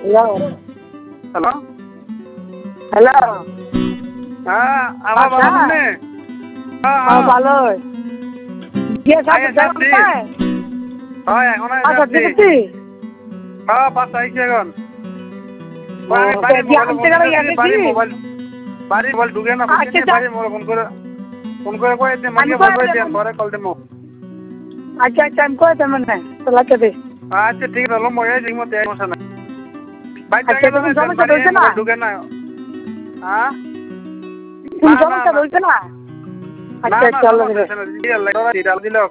Hello hello hello হ্যাঁ আমার আচ্ছা। ভালো নে ভালো গিয়ে সাথে যাচ্ছি হয় এখন আচ্ছা যাচ্ছি দেখছি হ্যাঁ বাস আইছি এখন আমি বাড়ি মোবাইল ঢুকে না আচ্ছা, বাড়ি মোবাইল ফোন করে কয়ে দিন মাকে ফোন করে দিন পরে কল দেবো আচ্ছা আচ্ছা আমি কয়ে দেবেন না তোলাকে দে আচ্ছা ঠিক আছে মই এই জিম মতে সমস্যা নাই বাইক আচ্ছা কোনো সমস্যা রয়েছে না ঢুকে না হ্যাঁ কোনো সমস্যা রয়েছে না আচ্ছা চলো দিল